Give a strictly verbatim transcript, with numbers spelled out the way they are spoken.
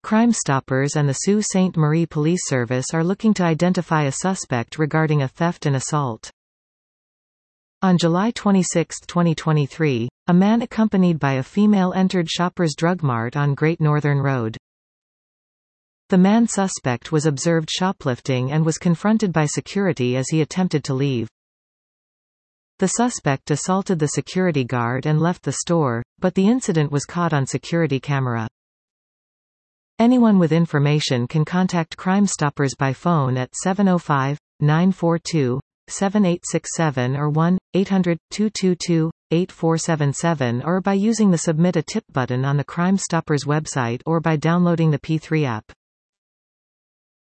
Crime Stoppers and the Sault Ste. Marie Police Service are looking to identify a suspect regarding a theft and assault. On July twenty-sixth twenty twenty-three, a man accompanied by a female entered Shoppers Drug Mart on Great Northern Road. The man suspect was observed shoplifting and was confronted by security as he attempted to leave. The suspect assaulted the security guard and left the store, but the incident was caught on security camera. Anyone with information can contact Crime Stoppers by phone at seven oh five, nine four two, seven eight six seven or one eight hundred, two two two, eight four seven seven or by using the Submit a Tip button on the Crime Stoppers website or by downloading the P three app.